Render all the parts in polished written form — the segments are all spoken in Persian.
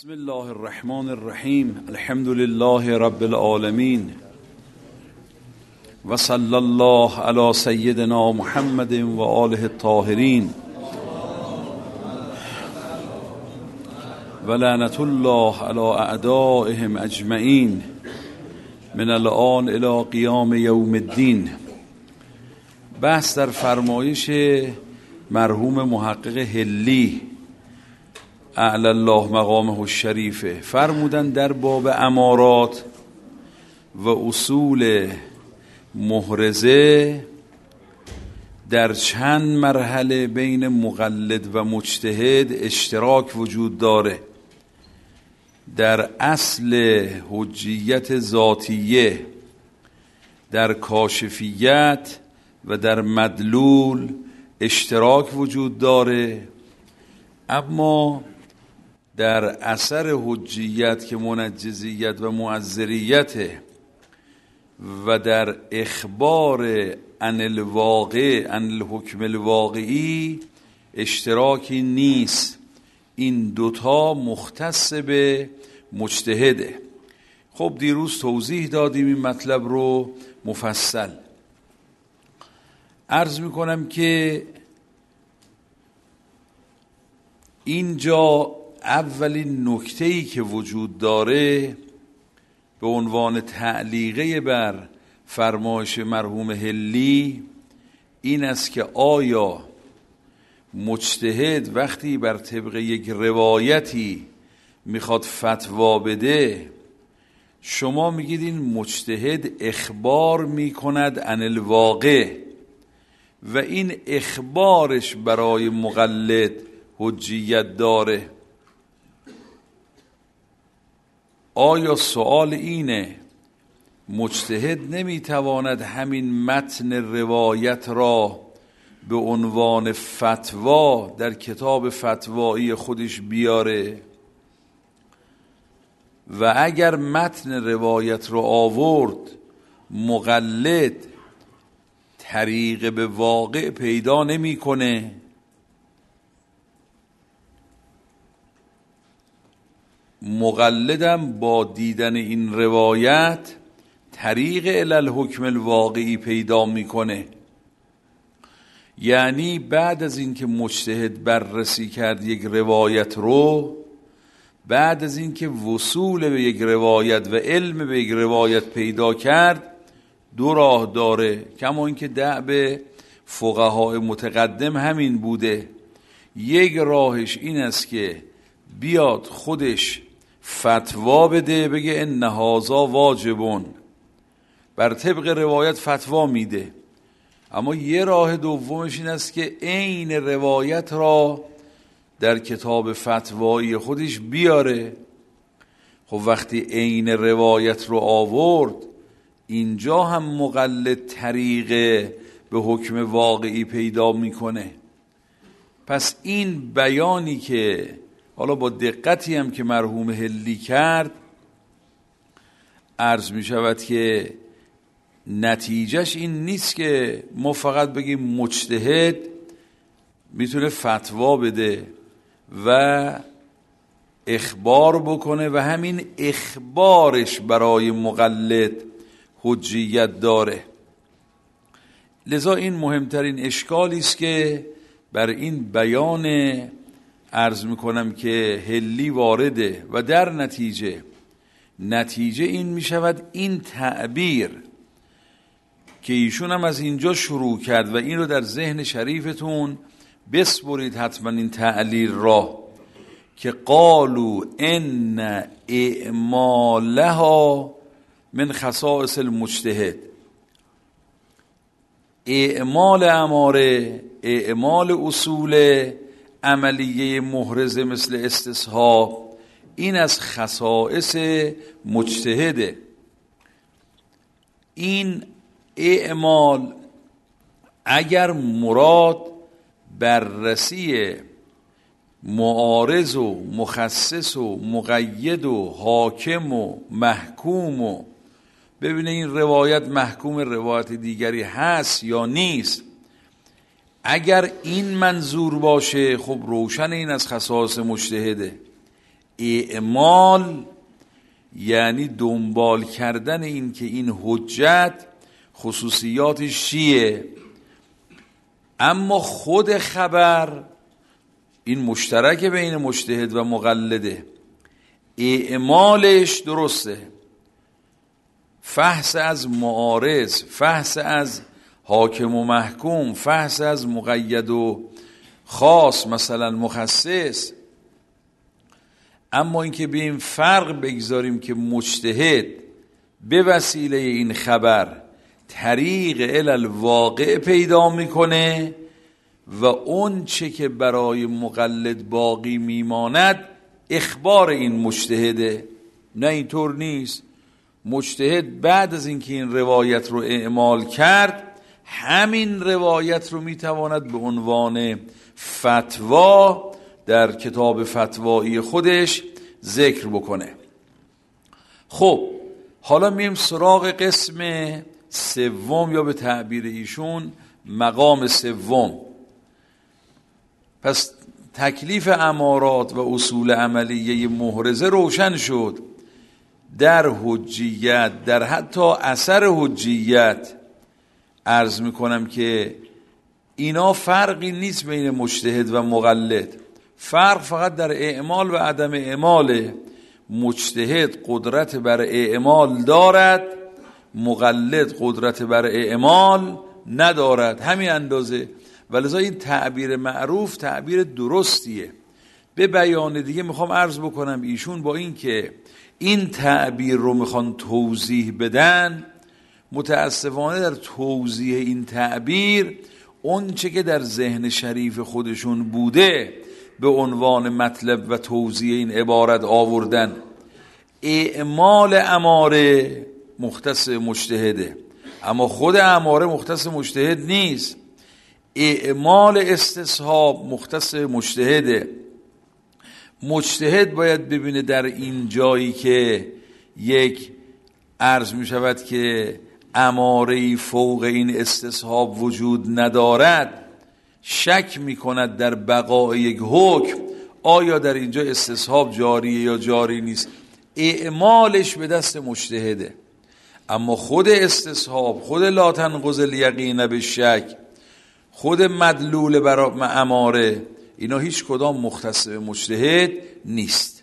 بسم الله الرحمن الرحیم. الحمد لله رب العالمین و صلی الله علی سیدنا محمد و آله الطاهرین و لعنت الله علی اعدائهم اجمعین من الآن الی قیام یوم الدین. بحث در فرمایش مرحوم محقق حلی اعلی الله مقامه الشریفه. فرمودن در باب امارات و اصول محرزه در چند مرحله بین مقلد و مجتهد اشتراک وجود داره. در اصل حجیت ذاتیه، در کاشفیت و در مدلول اشتراک وجود داره، اما در اثر حجیت که منجزیت و معذریت و در اخبار عن الواقع عن الحکم الواقعی اشتراکی نیست. این دوتا مختص به مجتهده. خب دیروز توضیح دادیم این مطلب رو مفصل. عرض میکنم که اینجا اولین نکته‌ای که وجود داره به عنوان تعلیقه بر فرمایش مرحوم حلی این است که آیا مجتهد وقتی بر طبق یک روایتی میخواد فتوا بده، شما میگید این مجتهد اخبار میکند عن الواقع و این اخبارش برای مقلد حجیت داره. آیا سوال اینه مجتهد نمیتواند همین متن روایت را به عنوان فتوا در کتاب فتوایی خودش بیاره و اگر متن روایت رو آورد مقلد طریق به واقع پیدا نمیکنه، مقلدم با دیدن این روایت طریق الی الحکم الواقعی پیدا میکنه. یعنی بعد از اینکه مجتهد بررسی کرد یک روایت رو، بعد از اینکه وصول به یک روایت و علم به یک روایت پیدا کرد، دو راه داره. کما اینکه دأب فقهای متقدم همین بوده. یک راهش این است که بیاد خودش فتوا بده، بگه ان هذا واجبون، بر طبق روایت فتوا میده. اما یه راه دومش این است که عین روایت را در کتاب فتوایی خودش بیاره. خب وقتی عین روایت رو آورد، اینجا هم مقلد طریق به حکم واقعی پیدا میکنه. پس این بیانی که حالا با دقتی هم که مرحوم حلی کرد، عرض می شود که نتیجهش این نیست که ما فقط بگیم مجتهد میتونه فتوا بده و اخبار بکنه و همین اخبارش برای مقلد حجیت داره. لذا این مهمترین اشکالی است که بر این بیان عرض میکنم که حلی وارده و در نتیجه این میشود این تعبیر که ایشون هم از اینجا شروع کرد و این رو در ذهن شریفتون بسپرید حتما این تعلیل را، که قالوا ان اعمالها من خصائص المجتهد. اعمال اماره، اعمال اصول عملیه محرزه مثل استصحاب، این از خصائص مجتهده. این اعمال اگر مراد بررسی معارض و مخصص و مقید و حاکم و محکوم و ببینه این روایت محکوم روایت دیگری هست یا نیست، اگر این منظور باشه خب روشن این از خصائص مجتهده. اعمال یعنی دنبال کردن این که این حجت خصوصیاتش چیه. اما خود خبر این مشترک بین مجتهد و مقلده، اعمالش درسته، فحص از معارض، فحص از حاکم و محکوم، فحص از مقید و خاص مثلا مخصص. اما اینکه بیم فرق بگذاریم که مجتهد به وسیله این خبر طریق الواقع پیدا میکنه و اون چه که برای مقلد باقی میماند اخبار این مجتهده. نه اینطور نیست. مجتهد بعد از اینکه این روایت رو اعمال کرد، همین روایت رو میتواند به عنوان فتوا در کتاب فتوایی خودش ذکر بکنه. خب حالا میم سراغ قسم سوم، یا به تعبیر ایشون مقام سوم. پس تکلیف امارات و اصول عملیه محرزه روشن شد. در حجیت، در حتی اثر حجیت عرض میکنم که اینا فرقی نیست بین مجتهد و مقلد. فرق فقط در اعمال و عدم اعماله. مجتهد قدرت بر اعمال دارد، مقلد قدرت بر اعمال ندارد، همین اندازه. ولذا این تعبیر معروف تعبیر درستیه. به بیان دیگه میخوام عرض بکنم ایشون با این که این تعبیر رو میخوان توضیح بدن، متاسفانه در توضیح این تعبیر اون چه که در ذهن شریف خودشون بوده به عنوان مطلب و توضیح این عبارت آوردن. اعمال اماره مختص مجتهده، اما خود اماره مختص مجتهد نیست. اعمال استصحاب مختص مجتهده. مجتهد باید ببینه در این جایی که یک عرض می شود که اماره‌ای فوق این استصحاب وجود ندارد، شک می کند در بقای یک حکم، آیا در اینجا استصحاب جاریه یا جاری نیست. اعمالش به دست مجتهده. اما خود استصحاب، خود لا تنقض الیقین بالشک، خود مدلول برای اماره، اینا هیچ کدام مختص به مجتهد نیست.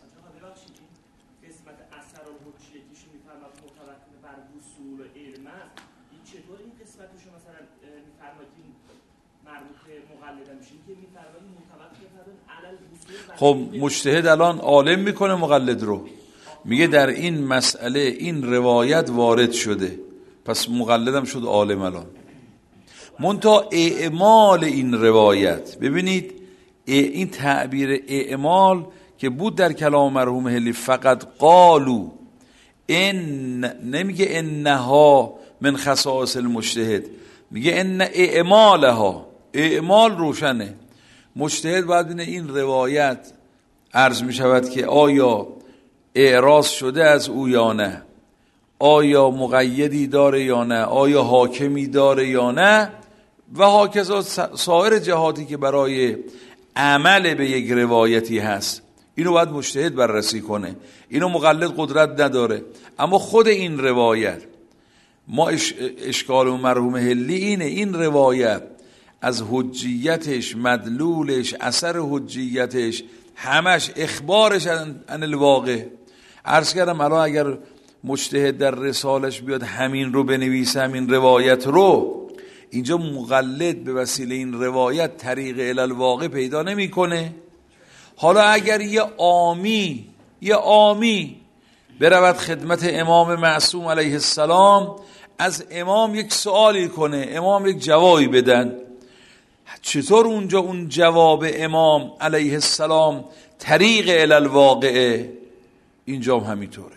خب مجتهد الان عالم میکنه مقلد رو، میگه در این مسئله این روایت وارد شده، پس مقلدم شد عالم. الان منتها اعمال این روایت، ببینید این تعبیر اعمال که بود در کلام مرحوم هلی، فقط قالو ان، نمیگه انها من خصائص المجتهد، میگه ان اعمالها. اعمال روشنه. مجتهد باید ببینه این روایت عرض می شود که آیا اعراض شده از او یا نه، آیا مقیدی داره یا نه، آیا حاکمی داره یا نه، و هاکذا سایر جهاتی که برای عمل به یک روایتی هست. اینو باید مجتهد بررسی کنه. اینو مقلد قدرت نداره. اما خود این روایت، ما اشکال مرحوم هلی اینه، این روایت از حجیتش، مدلولش، اثر حجیتش، همش اخبارش عن الواقع. عرض کردم الان اگر مجتهد در رسالش بیاد همین رو بنویسه، همین روایت رو، اینجا مقلد به وسیله این روایت طریق الالواقع پیدا نمیکنه. حالا اگر یه عامی برود خدمت امام معصوم علیه السلام، از امام یک سوالی کنه، امام یک جوابی بدن، چطور اونجا اون جواب امام علیه السلام طریق الالواقعه؟ اینجا هم همینطوره.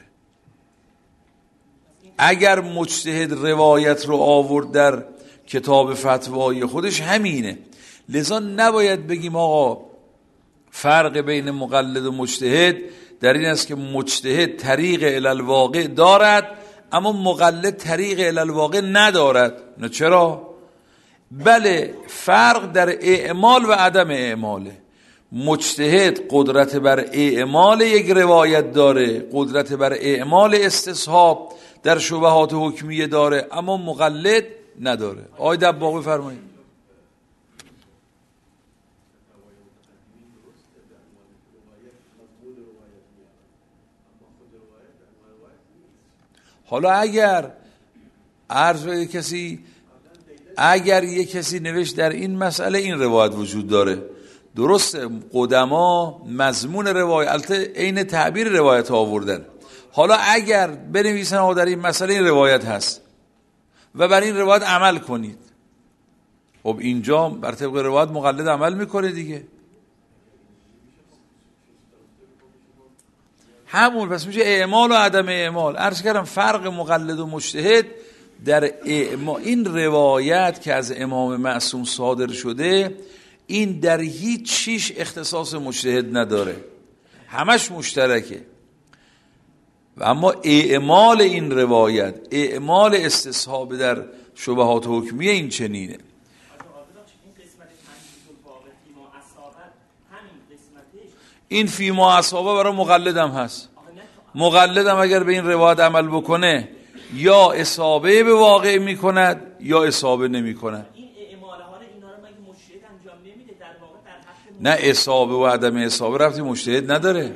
اگر مجتهد روایت رو آورد در کتاب فتوایی خودش همینه. لذا نباید بگیم آقا فرق بین مقلد و مجتهد در این است که مجتهد طریق الالواقع دارد اما مقلد طریق الالواقع ندارد. نه چرا؟ بله، فرق در اعمال و عدم اعماله. مجتهد قدرت بر اعمال یک روایت داره، قدرت بر اعمال استصحاب در شبهات حکمیه داره، اما مقلد نداره. آقای دباغ بفرمایید. حالا اگر یک کسی نوشت در این مسئله این روایت وجود داره، درسته قدما مضمون روایت البته عین تعبیر روایت ها آوردن، حالا اگر بنویسن در این مسئله این روایت هست و بر این روایت عمل کنید، خب اینجا بر طبق روایت مقلد عمل میکنه دیگه، همون پس میشه اعمال و عدم اعمال. عرض کردم فرق مقلد و مجتهد در این روایت که از امام معصوم صادر شده، این در هیچ چیش اختصاص مجتهد نداره، همش مشترکه. و اما اعمال این روایت، اعمال استصحاب در شبهات حکمیه این چنینه. این فیما اصحابه برای مقلدم هست. مقلدم اگر به این روایت عمل بکنه یا اصابه به واقع میکند یا اصابه نمیکند. این اعماله ها اینا رو مگه مجتهد انجام نمیده؟ در واقع در حق نه اصابه و عدم اصابه ربطی مجتهد نداره.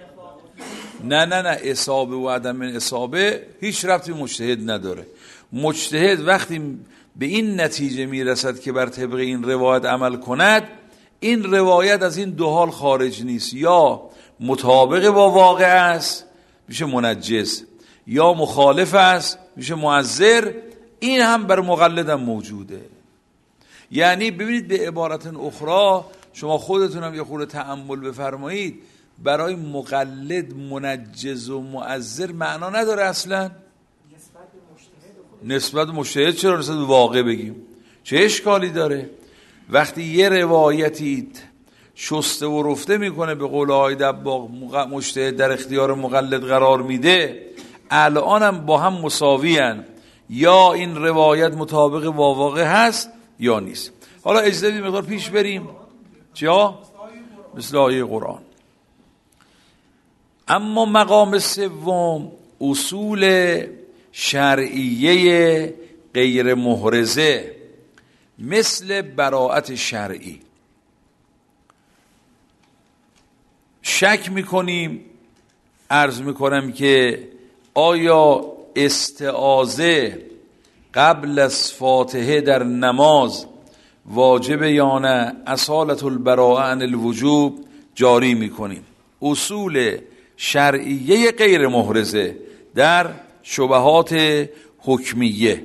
نه اصابه و عدم اصابه هیچ ربطی مجتهد نداره. مجتهد وقتی به این نتیجه میرسد که بر طبق این روایت عمل کند، این روایت از این دو حال خارج نیست، یا مطابق با واقع است میشه منجز، یا مخالف است میشه معذر. این هم بر مقلدم موجوده. یعنی ببینید به عبارت اخرى، شما خودتونم یه خورده تأمل بفرمایید، برای مقلد منجز و معذر معنا نداره اصلا. نسبت به مجتهد چرا نسبت به واقع بگیم؟ چه اشکالی داره؟ وقتی یه روایتی شسته و رفته میکنه به قول آقای دباغ، مجتهد در اختیار مقلد قرار میده، الانم با هم مساویان، یا این روایت مطابق با واقع هست یا نیست. حالا اجازه مقدار پیش بریم. چیا؟ مثل آیه قرآن. اما مقام سوم اصول شرعیه غیر محرزه، مثل براءت شرعی. شک میکنیم، عرض میکنم که آیا استعاذه قبل از فاتحه در نماز واجب یا نه؟ اصالت البراءه عن الوجوب جاری میکنیم. اصول شرعیه غیر محرزه در شبهات حکمیه.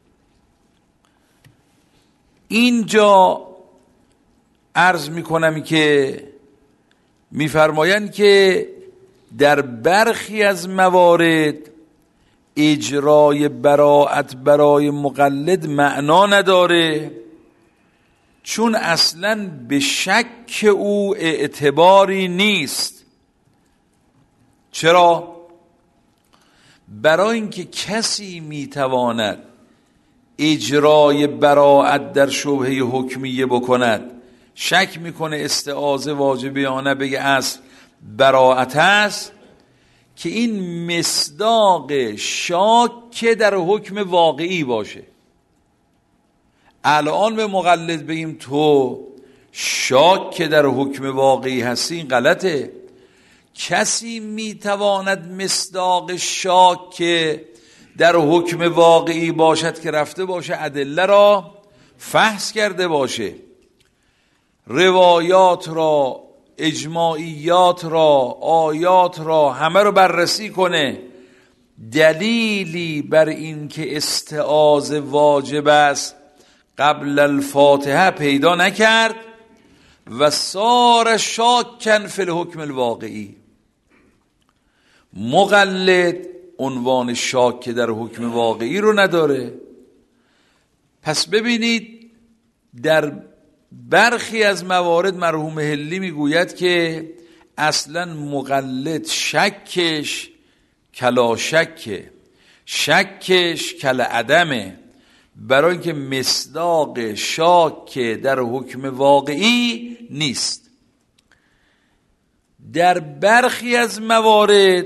اینجا عرض میکنم که میفرمایند که در برخی از موارد اجرای براءت برای مقلد معنا نداره، چون اصلاً به شک او اعتباری نیست. چرا؟ برای اینکه کسی میتواند اجرای براءت در شبهه حکمیه بکند، شک میکنه استعاذه واجبه یا نه، بگه اصل براءت است، که این مصداق شاک در حکم واقعی باشه. الان به مقلد بگیم تو شاک در حکم واقعی هستی، این غلطه. کسی میتواند مصداق شاک در حکم واقعی باشد که رفته باشه ادله را فحص کرده باشه، روایات را، اجماعیات را، آیات را، همه رو بررسی کنه، دلیلی بر این که استعاذه واجب است قبل الفاتحه پیدا نکرد و صار شاکن فی الحکم الواقعی. مقلد عنوان شاک در حکم واقعی رو نداره. پس ببینید در برخی از موارد مرحوم حلی میگوید که اصلا مقلد شکش کلا شکه، شکش کلا عدمه، برای اینکه مصداق شاک در حکم واقعی نیست. در برخی از موارد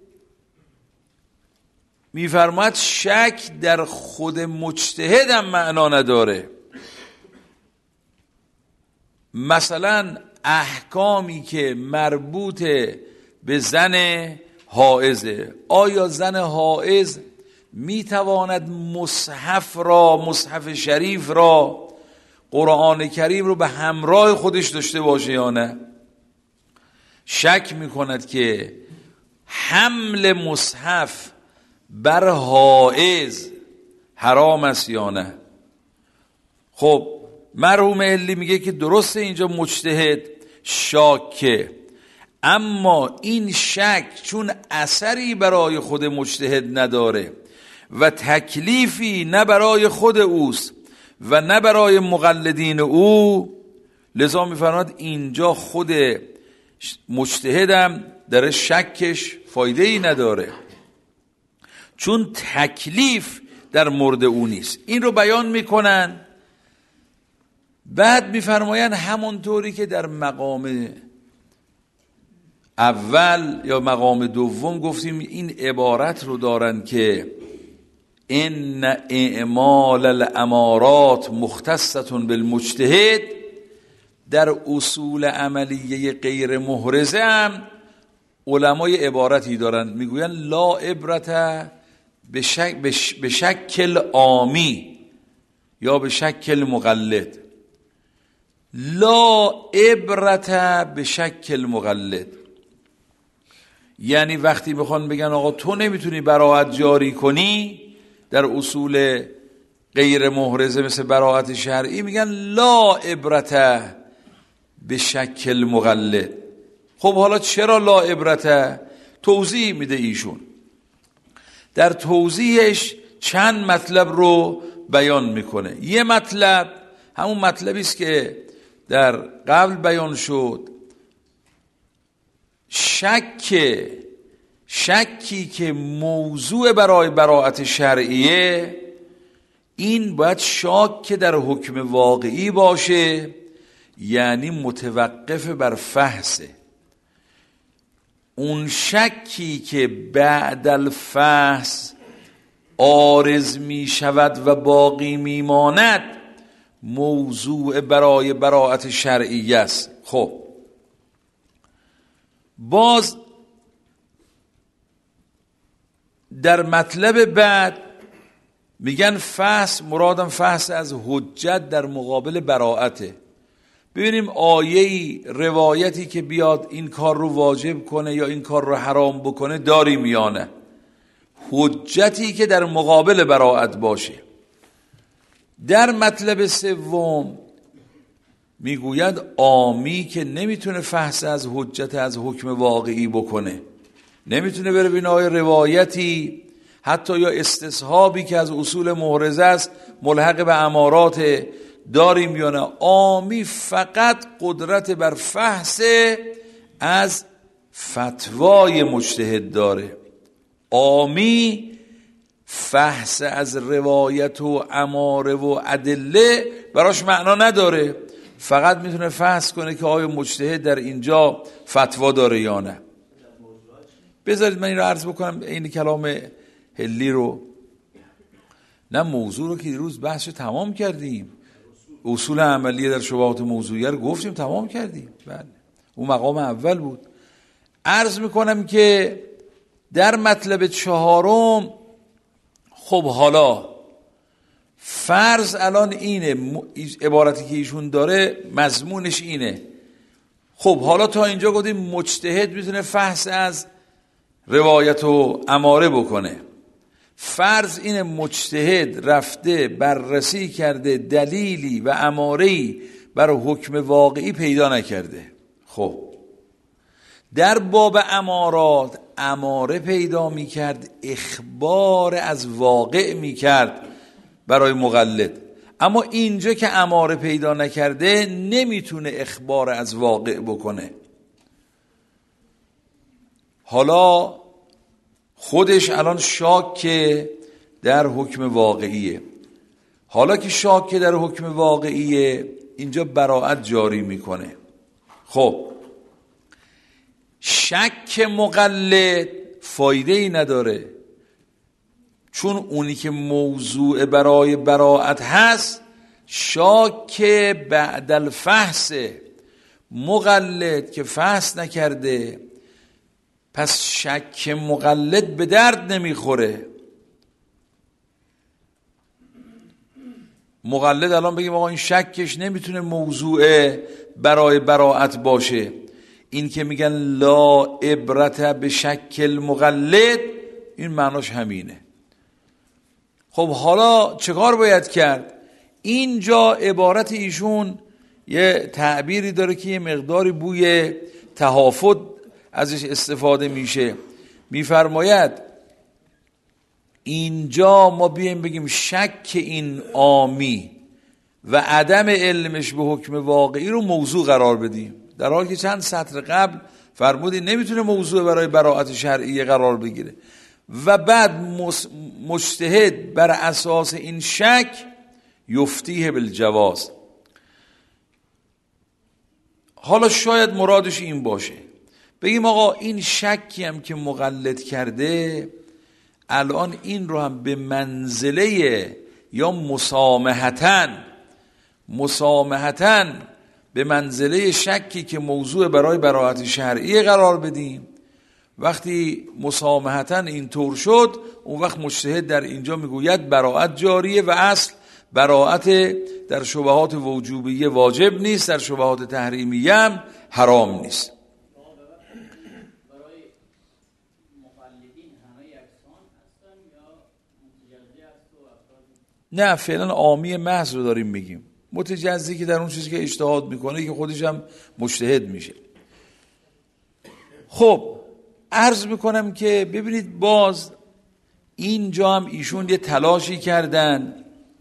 میفرماید شک در خود مجتهد هم معنا نداره. مثلا احکامی که مربوط به زن حائزه، آیا زن حائز میتواند مصحف شریف را، قرآن کریم رو به همراه خودش داشته باشه یا نه؟ شک میکند که حمل مصحف بر حائز حرام است یا نه. خب مرحوم علی میگه که درسته اینجا مجتهد شاکه، اما این شک چون اثری برای خود مجتهد نداره و تکلیفی نه برای خود اوست و نه برای مقلدین او، لذا میفرماد اینجا خود مجتهدم در شکش فایده ای نداره، چون تکلیف در مورد او نیست. این رو بیان میکنن. بعد میفرمایند همونطوری که در مقام اول یا مقام دوم گفتیم این عبارت رو دارن که ان اعمال الامارات مختصة بالمجتهد، در اصول عملیه غیر محرزه هم علمای عبارتی دارن میگوین لا عبرت به شکل عامی یا به شکل مقلد. لا عبرت به شکل مقلد یعنی وقتی میخوان بگن آقا تو نمیتونی براءت جاری کنی در اصول غیر محرزه مثل براءت شرعی، میگن لا عبرت به شکل مقلد. خب حالا چرا لا عبرت؟ توضیح میده ایشون. در توضیحش چند مطلب رو بیان میکنه. یه مطلب همون مطلبی است که در قبل بیان شد، شکی که موضوع برای براءت شرعیه، این باید شاک در حکم واقعی باشه، یعنی متوقف بر فحصه. اون شکی که بعد الفحص عارض می شود و باقی می ماند، موضوع برای براءت شرعی است. خب باز در مطلب بعد میگن فحص، مرادم فحص از حجت در مقابل براءته. ببینیم آیه‌ای روایتی که بیاد این کار رو واجب کنه یا این کار رو حرام بکنه داریم یا نه، حجتی که در مقابل براءت باشه. در مطلب سوم میگوید عامی که نمیتونه فحص از حجت از حکم واقعی بکنه، نمیتونه بره ببینه روایتی حتی یا استصحابی که از اصول محرزه است ملحق به امارات داریم یا نه. عامی فقط قدرت بر فحص از فتوای مجتهد داره. عامی فحص از روایت و اماره و ادله براش معنا نداره، فقط میتونه فحص کنه که آیا مجتهد در اینجا فتوا داره یا نه. بذارید من این رو عرض بکنم، این کلام هلی رو، نه موضوع رو که دیروز بحث تمام کردیم، اصول عملیه در شبهات موضوعیه رو گفتیم تمام کردیم. بله اون مقام اول بود. عرض میکنم که در مطلب چهارم، خب حالا فرض الان اینه، عبارتی که ایشون داره مضمونش اینه. خب حالا تا اینجا گفتیم مجتهد میتونه فحص از روایت و اماره بکنه. فرض اینه مجتهد رفته بررسی کرده دلیلی و اماره‌ای برای حکم واقعی پیدا نکرده. خب در باب امارات اماره پیدا میکرد، اخبار از واقع میکرد برای مقلد، اما اینجا که اماره پیدا نکرده نمیتونه اخبار از واقع بکنه. حالا خودش الان شاک در حکم واقعیه. حالا که شاک در حکم واقعیه اینجا براءت جاری میکنه. خب شک مقلد فایده ای نداره، چون اونی که موضوع برای براءت هست شاک بعد الفحص، مقلد که فحص نکرده، پس شک مقلد به درد نمیخوره. مقلد الان بگیم آقا این شکش نمیتونه موضوع برای براءت باشه، این که میگن لا عبرت به شک المقلد، این معناش همینه. خب حالا چه کار باید کرد؟ اینجا عبارت ایشون یه تعبیری داره که یه مقداری بوی تهافت ازش استفاده میشه. میفرماید اینجا ما بیایم بگیم شک این عامی و عدم علمش به حکم واقعی رو موضوع قرار بدیم، در حالی که چند سطر قبل فرمودی نمیتونه موضوع برای براءت شرعی قرار بگیره. و بعد مجتهد بر اساس این شک یفتیه بالجواز. حالا شاید مرادش این باشه بگیم آقا این شکی هم که مقلد کرده الان این رو هم به منزله یا مسامحتاً به منزله شکی که موضوع برای براءت شرعی قرار بدیم. وقتی مسامحتاً این طور شد، اون وقت مجتهد در اینجا میگوید براءت جاریه و اصل براءت در شبهات وجوبیه واجب نیست، در شبهات تحریمیه هم حرام نیست. نه فعلا عامی محض رو داریم میگیم، متجزی که در اون چیزی که اجتهاد میکنه که خودش هم مجتهد میشه. خب عرض میکنم که ببینید باز اینجا هم ایشون یه تلاشی کردن،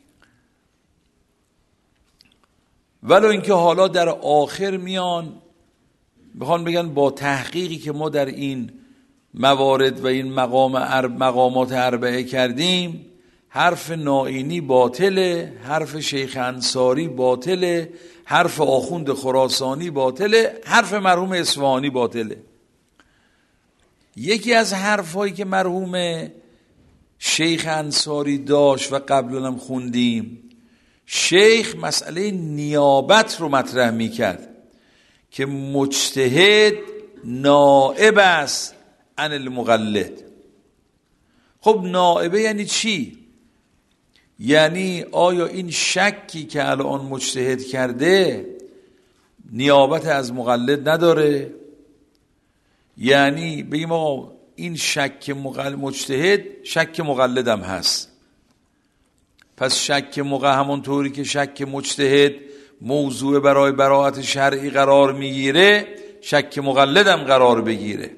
ولو اینکه حالا در آخر میان بخوان بگن با تحقیقی که ما در این موارد و این مقامات اربعه کردیم، حرف نائینی باطله، حرف شیخ انصاری باطله، حرف آخوند خراسانی باطله، حرف مرحوم اصفهانی باطله. یکی از حرفایی که مرحوم شیخ انصاری داشت و قبلا هم خوندیم، شیخ مسئله نیابت رو مطرح میکرد که مجتهد نائب است عن المقلد. خب نائبه یعنی چی؟ یعنی آیا این شکی که الان مجتهد کرده نیابت از مقلد نداره؟ یعنی بگیم آقا این شک مجتهد شک مقلدم هست، پس شک همون طوری که شک مجتهد موضوع برای براءت شرعی قرار میگیره، شک مقلدم قرار بگیره.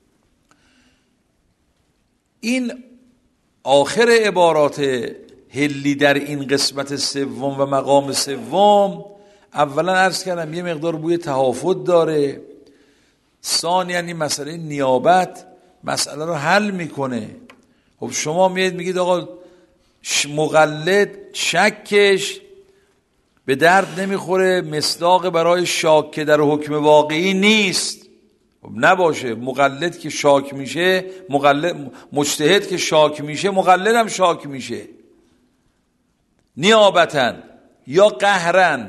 این آخر عبارات هلی در این قسمت سوم و مقام سوم اولا عرض کردم یه مقدار بوی تهافت داره، ثانیاً این مسئله نیابت مسئله رو حل میکنه. خب شما میگید آقا مقلد شکش به درد نمیخوره، مصداق برای شاک که در حکم واقعی نیست. خب نباشه، مقلد که شاک میشه، مجتهد که شاک میشه، مقلد هم شاک میشه نیابتاً یا قهراً.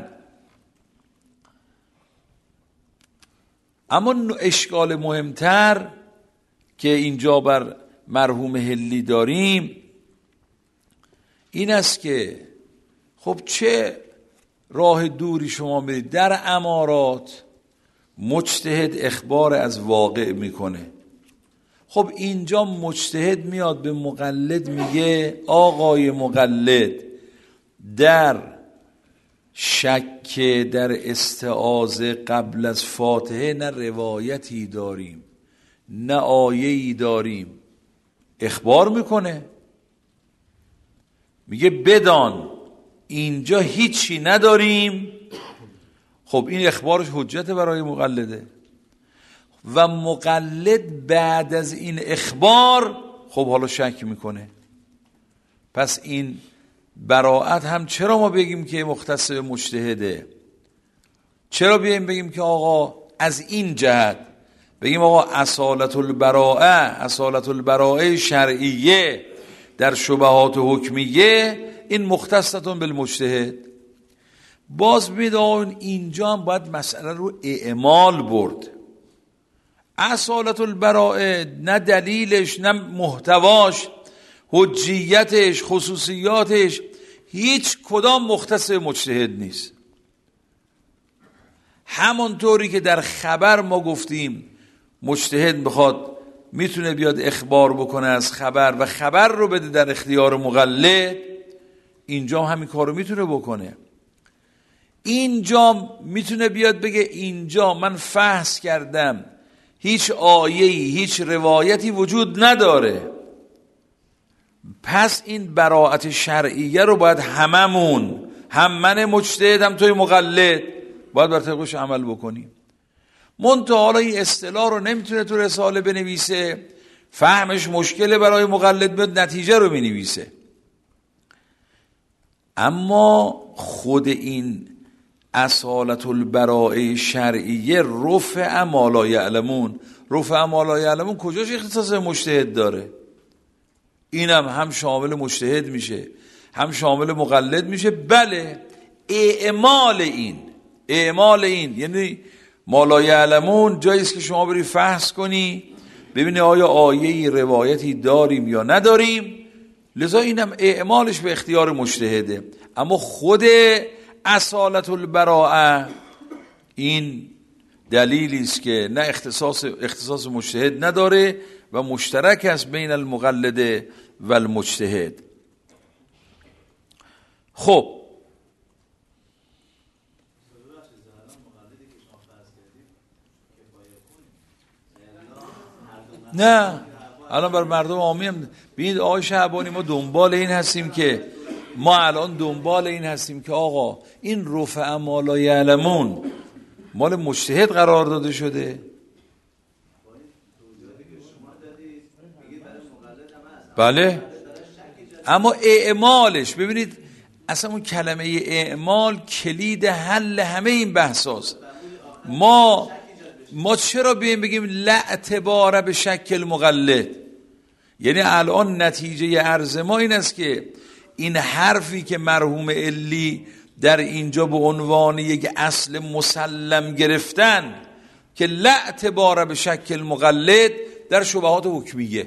اما اشکال مهمتر که اینجا بر مرحوم هلی داریم این است که خب چه راه دوری شما میرید؟ در امارات مجتهد اخبار از واقع میکنه. خب اینجا مجتهد میاد به مقلد میگه آقای مقلد در شک در استعاذه قبل از فاتحه نه روایتی داریم نه آیه‌ای داریم. اخبار میکنه، میگه بدان اینجا هیچی نداریم. خب این اخبارش حجت برای مقلده و مقلد بعد از این اخبار خب حالا شک میکنه. پس این براءت هم چرا ما بگیم که مختص به مجتهده؟ چرا بیایم بگیم که آقا از این جهت بگیم آقا اصالت البراءه شرعیه در شبهات حکمیه این مختصتون بالمجتهد. باز میدون اینجا هم باید مسئله رو اعمال برد. اصالت البراءه نه دلیلش نه محتواش حجیتش خصوصیاتش هیچ کدام مختص مجتهد نیست. همونطوری که در خبر ما گفتیم مجتهد بخواد میتونه بیاد اخبار بکنه از خبر و خبر رو بده در اختیار مقلد، اینجا همین کار رو میتونه بکنه. اینجا میتونه بیاد بگه اینجا من فحص کردم هیچ آیه‌ای هیچ روایتی وجود نداره، پس این براءت شرعیه رو باید هممون، هم من مجتهد هم توی مقلد، باید بر طبقش عمل بکنیم. منتها حالا این اصطلاح رو نمیتونه تو رساله بنویسه، فهمش مشکله برای مقلد، بیاد نتیجه رو بنویسه. اما خود این اصالت البراءه شرعیه رفع ما لا یعلمون، رفع ما لا یعلمون کجاش اختصاص مجتهد داره؟ اینم هم شامل مجتهد میشه هم شامل مقلد میشه. بله اعمال این یعنی ما لا یعلمون جایی است که شما بری فحص کنی ببینی آیا آیه‌ای روایتی داریم یا نداریم، لذا اینم اعمالش به اختیار مجتهده. اما خود اصالت البراءه این دلیلی است که نه اختصاص مجتهد نداره و مشترک است بین المقلد و المجتهد. خب نه الان بر مردم عامی هم ببینید آقای شعبانی ما دنبال این هستیم که آقا این رفع ما لا یعلمون مال مجتهد قرار داده شده. بله اما اعمالش ببینید اصلا اون کلمه اعمال کلید حل همه این بحثاست. ما چرا بگیم لا اعتبار به شکل مقلد؟ یعنی الان نتیجه عرض ما این است که این حرفی که مرحوم علی در اینجا به عنوان یک اصل مسلم گرفتن که لا اعتبار به شکل مقلد در شبهات حکمیه.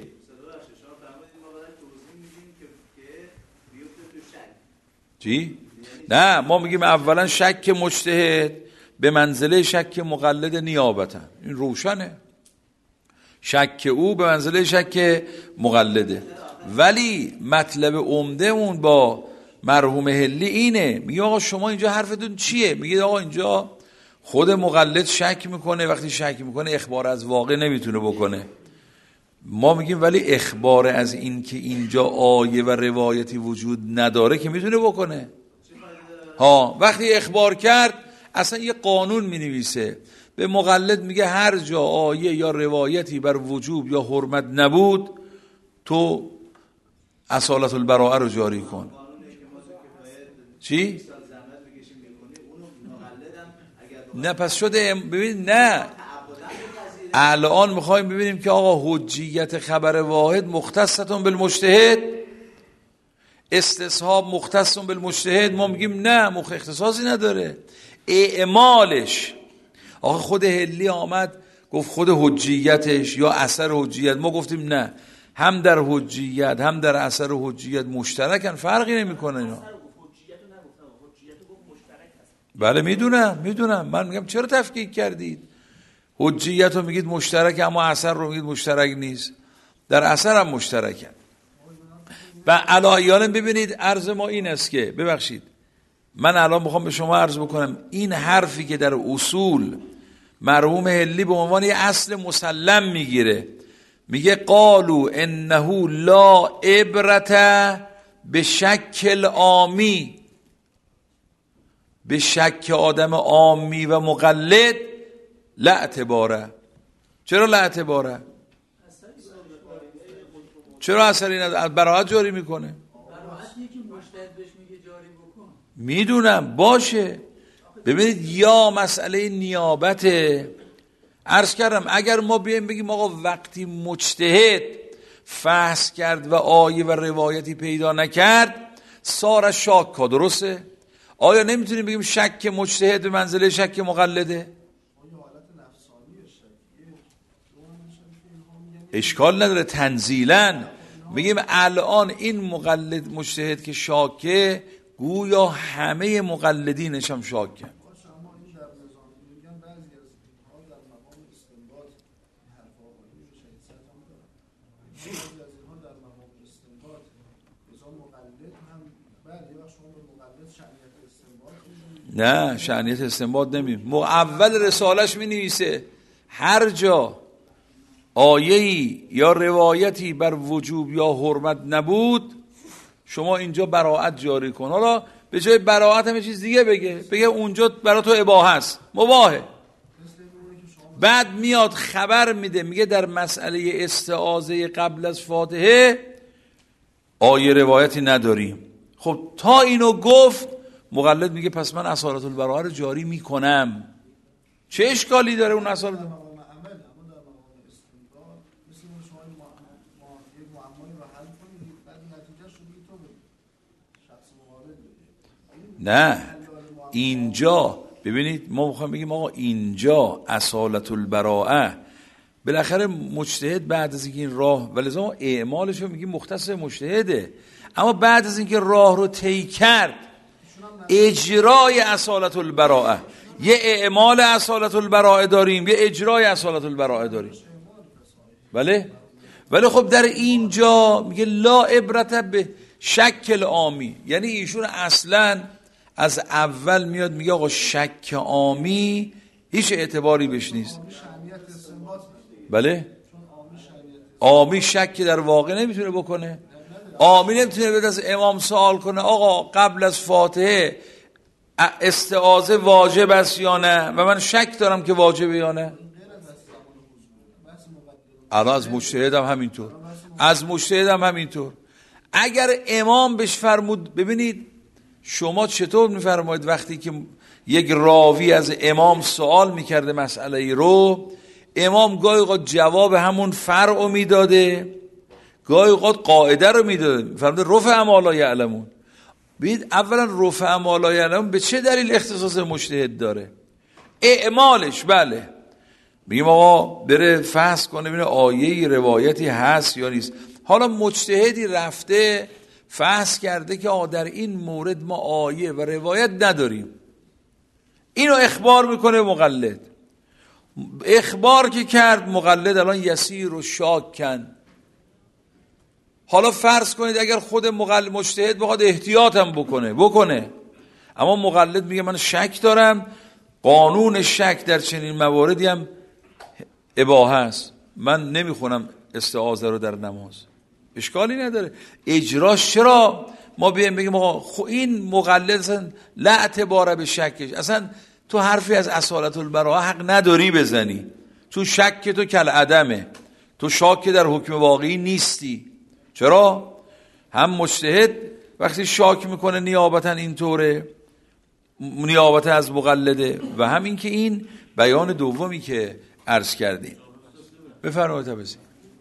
چی؟ نه ما میگیم اولا شک مجتهد به منزله شک مقلد نیابتا، این روشنه، شک او به منزله شک مقلده. ولی مطلب عمده اون با مرحوم حلی اینه، میگه آقا شما اینجا حرفتون چیه؟ میگه آقا اینجا خود مقلد شک میکنه، وقتی شک میکنه اخبار از واقع نمیتونه بکنه. ما میگیم ولی اخبار از این که اینجا آیه و روایتی وجود نداره که میتونه بکنه. وقتی اخبار کرد اصلا یه قانون مینویسه به مقلد، میگه هر جا آیه یا روایتی بر وجوب یا حرمت نبود تو اصالت البراءه رو جاری کن. چی؟ نه پس شده ببین نه الان میخوایم ببینیم که آقا حجیت خبر واحد مختصتون بالمجتهد، استصحاب مختصتون بالمجتهد. ما میگیم نه اختصاصی نداره، اعمالش. آقا خود حلی آمد گفت خود حجیتش یا اثر حجیت، ما گفتیم نه، هم در حجیت هم در اثر حجیت مشترکن، فرقی نمیکنه اینا. بله میدونم من میگم چرا تفکیک کردید؟ حجیت رو میگید مشترک اما اثر رو میگید مشترک نیست، در اثر هم مشترکن. و علاییان ببینید عرض ما این است که ببخشید من الان میخوام به شما عرض بکنم این حرفی که در اصول مرحوم حلی به عنوان یه اصل مسلم میگیره، میگه قالو انه لا عبرت به شکل عامی، به شک آدم عامی و مقلد لا اعتباره. چرا لا اعتباره؟ چرا اثری نداره؟ براءت جاری میکنه. میدونم باشه. ببینید یا مسئله نیابته، عرض کردم اگر ما بیایم بگیم آقا وقتی مجتهد فحص کرد و آیه و روایتی پیدا نکرد سار شاکا، درسته؟ آیا نمیتونیم بگیم شک مجتهد به منزله شک مقلده؟ اشکال نداره تنزیلا بگیم الان این مقلد مجتهد که شاکه گویا همه مقلدینش هم شاکه. نه شأنیت استنباط نمیم. اول رسالش می نویسه هر جا آیه‌ای یا روایتی بر وجوب یا حرمت نبود شما اینجا براءت جاری کن. حالا به جای براءت هم چیز دیگه بگه اونجا برای تو اباحه است، مباحه. بعد میاد خبر میده میگه در مسئله استعاذه قبل از فاتحه آیه روایتی نداریم. خب تا اینو گفت مقلد میگه پس من اصالت البراءه رو جاری میکنم. چه اشکالی داره اون اصالت؟ نه اینجا ببینید ما میخوایم بگیم آقا اینجا اصالت البراءه بالاخره مجتهد بعد از اینکه این راه ولذا ما اعمالش رو میگیم مختص مجتهده، اما بعد از اینکه راه رو طی کرد اجرای اصالت البراءه، یه اعمال اصالت البراءه داریم یه اجرای اصالت البراءه داریم. ولی خب در اینجا میگه لا عبرت به شک عامی، یعنی ایشون اصلا از اول میاد میگه آقا شک عامی هیچ اعتباری بهش نیست. بله عامی شک در واقع نمیتونه بکنه. عامی نمیتونه به از امام سوال کنه آقا قبل از فاتحه استعاذه واجب است یا نه و من شک دارم که واجبه یا نه. الان از مجتهد هم همینطور. اگر امام بهش فرمود، ببینید شما چطور میفرمایید وقتی که یک راوی از امام سوال میکرده مسئله ای رو، امام گاهی اوقات جواب همون فرع میداده گاهی اوقات قاعده رو میداده. فرموده رفع ما لا یعلمون. ببینید اولا رفع ما لا یعلمون به چه دلیل اختصاص مجتهد داره؟ اعمالش بله میگیم آقا بره فحص کنه ببینه آیه روایتی هست یا نیست. حالا مجتهدی رفته فحص کرده که در این مورد ما آیه و روایت نداریم، اینو اخبار میکنه مقلد. اخبار که کرد مقلد الان یسیر و شاکن. حالا فرض کنید اگر خود مجتهد بخواد احتیاطم بکنه اما مقلد میگه من شک دارم، قانون شک در چنین مواردی هم اباحه است، من نمیخونم استعاذه رو در نماز. اشکالی نداره اجراش. چرا ما بیایم بگیم آقا این مقلد اصلا لا اعتبار به شکش، اصلا تو حرفی از اصالت البراءه حق نداری بزنی، تو شک تو کل عدمه، تو شاک در حکم واقعی نیستی. چرا؟ هم مجتهد وقتی شاک میکنه نیابتا اینطوره، نیابتا از مقلده، و هم این که این بیان دومی که عرض کردیم. بفرمایید تبسی.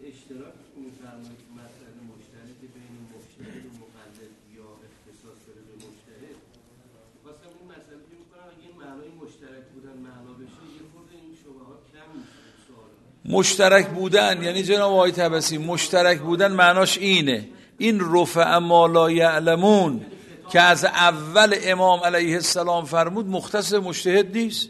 مشترک بودن یعنی جناب آقای طبسی مشترک بودن معناش اینه، این رفع ما لا یعلمون که از اول امام علیه السلام فرمود مختص مجتهد نیست.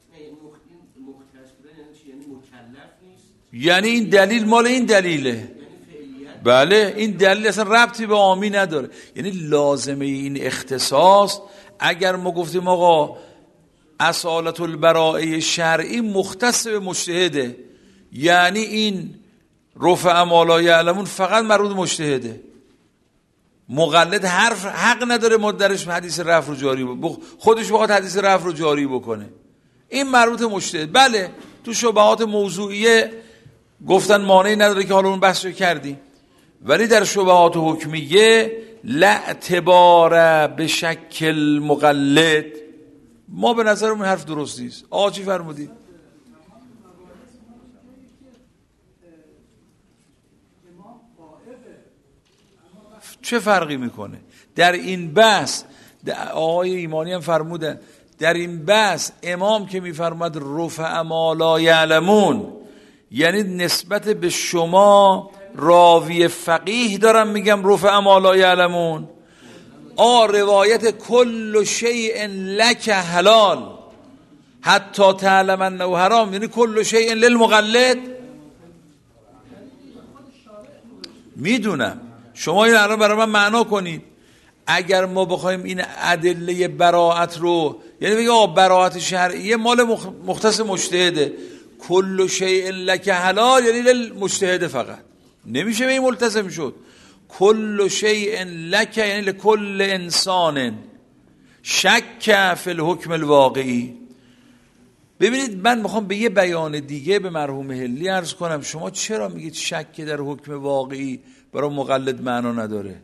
یعنی این دلیل مال این دلیله. بله این دلیل اصلا ربطی به عامی نداره. یعنی لازمه این اختصاص اگر ما گفتیم آقا اصالت البراءه شرعی مختص به مجتهده، یعنی این رفع ما لا یعلمون فقط مربوط مجتهده. مقلد حق نداره مدرش حدیث رفع رو جاری خودش بخواد حدیث رفع رو جاری بکنه، این مربوط مجتهد. بله تو شبهات موضوعیه گفتن مانعی نداره که حالا اون بحث رو کردیم، ولی در شبهات حکمیه لا اعتبار به شکل مقلد ما به نظرمون حرف درست نیست. آقا چی فرمودید؟ چه فرقی میکنه؟ در این بحث آقای ایمانی هم فرمودن، در این بحث امام که میفرماد رفع ما لا یعلمون، یعنی نسبت به شما راوی فقیه دارم میگم رفع ما لا یعلمون. روایت کل شیء لک حلال حتی تعلم انه حرام، یعنی کل شیء للمقلد. میدونم شما این الان برای من معنا کنید. اگر ما بخوایم این ادله براءت رو، یعنی بگیم آقا براءت شرعیه مال مختص مجتهده، کل شیء لک حلال یعنی للمجتهد فقط، نمیشه به این ملتزم شد. کل شیء لک یعنی لکل انسان شک فی الحکم الواقعی. ببینید من میخوام به یه بیان دیگه به مرحوم حلی عرض کنم، شما چرا میگید شک در حکم واقعی برای مقلد معنا نداره؟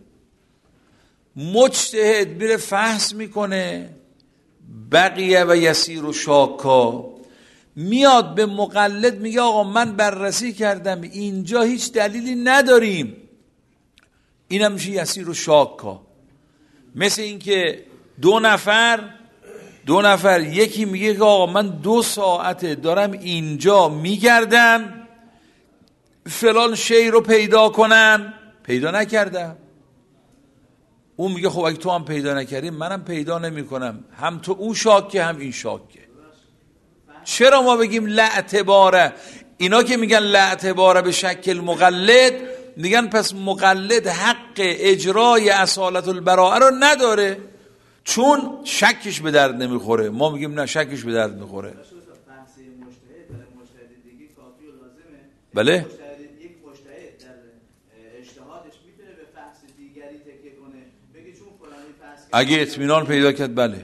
مجتهد میره فحص میکنه، بقیه و یسیر و شاکا، میاد به مقلد میگه آقا من بررسی کردم اینجا هیچ دلیلی نداریم، اینم میشه یسیر و شاکا. مثل اینکه دو نفر یکی میگه که آقا من 2 ساعته دارم اینجا میگردم فلان شی رو پیدا کنم، پیدا نکردم. اون میگه خب اگه تو هم پیدا نکردی منم پیدا نمی کنم، هم تو اون شاکه هم این شاکه. چرا ما بگیم لا اعتباره؟ اینا که میگن لا اعتباره به شکل مقلد، میگن پس مقلد حق اجرای اصالت البراءه رو نداره چون شکش به درد نمیخوره. ما میگیم نه، شکش به درد میخوره. بله اگه اطمینان پیدا کرد، بله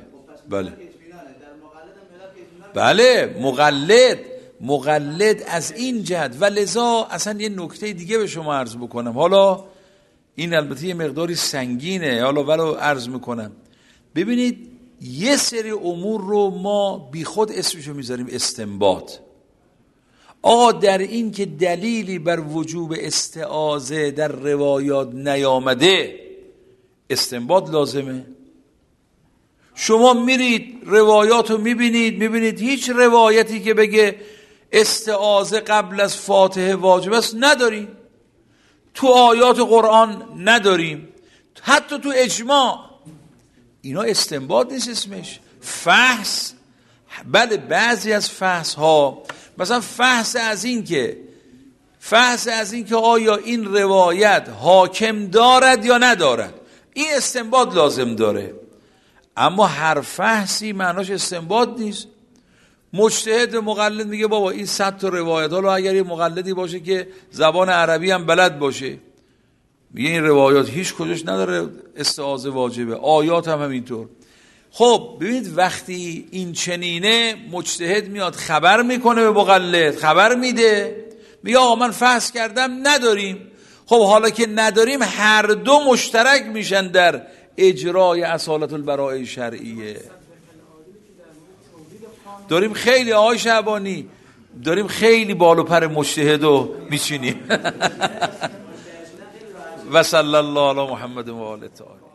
مقلد از این جهت. و لذا اصلا یه نکته دیگه به شما عرض بکنم، حالا این البته یه مقداری سنگینه، حالا ولو عرض میکنم. ببینید یه سری امور رو ما بی خود اسمشو میذاریم استنباط. آقا در این که دلیلی بر وجوب استعاذه در روایات نیامده، استنباط لازمه. شما میرید روایات رو میبینید هیچ روایتی که بگه استعاذه قبل از فاتحه واجب است نداریم، تو آیات قرآن نداریم، حتی تو اجماع. اینا استنباط نیست، اسمش فحص. بله بعضی از فحص ها، مثلا فحص از این که آیا این روایت حاکم دارد یا ندارد، این استنباط لازم داره. اما هر فحصی معناش استنباط نیست. مجتهد مقلد میگه بابا این 100 تا روایت، حالا اگر یه مقلدی باشه که زبان عربی هم بلد باشه، میگه این روایات هیچ کجاش نداره استعاذه واجبه، آیات هم همینطور. خب ببینید وقتی این چنینه مجتهد میاد خبر میکنه به مقلد، خبر میده، میگه آقا من فحص کردم نداریم. خب حالا که نداریم هر دو مشترک میشن در اجرای اصالت البراءه شرعیه. داریم خیلی آقای شعبانی داریم خیلی بال و پر مجتهدو میچینیم. و صلی الله علی محمد و آله.